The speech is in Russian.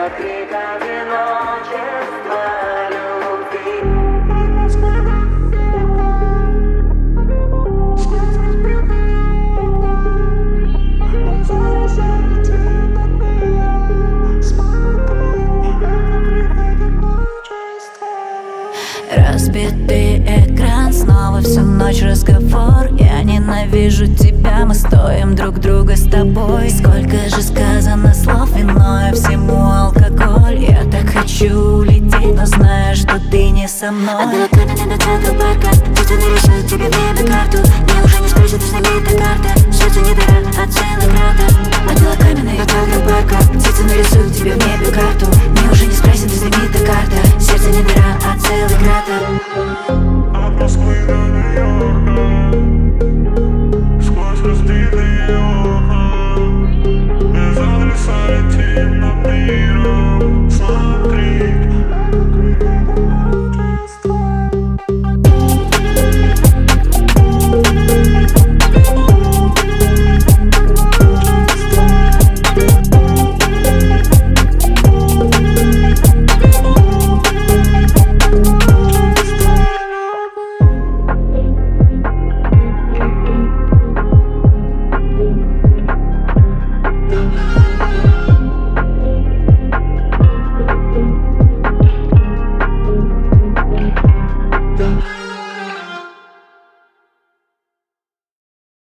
крик одиночества любви. Разбитый экран, снова всю ночь разговор. Я ненавижу тебя, мы стоим друг друга с тобой. Сколько же сказано слов, виной всему алкоголь. Я так хочу улететь, но знаю, что ты не со мной. Отбила камень до центра парка, птицы не решают тебе в небе карту. Мне уже не спросят, ты знаменита карта. Сердце не дыра, а целый кратер. Отбила камень до центра парка, птицы нарисуют тебе в небе карту. Мне уже не спросят, ты знаменита карта. Сердце не дыра, а целый кратер. От Москвы до Нью-Йорка, сквозь разбитые окна, без адреса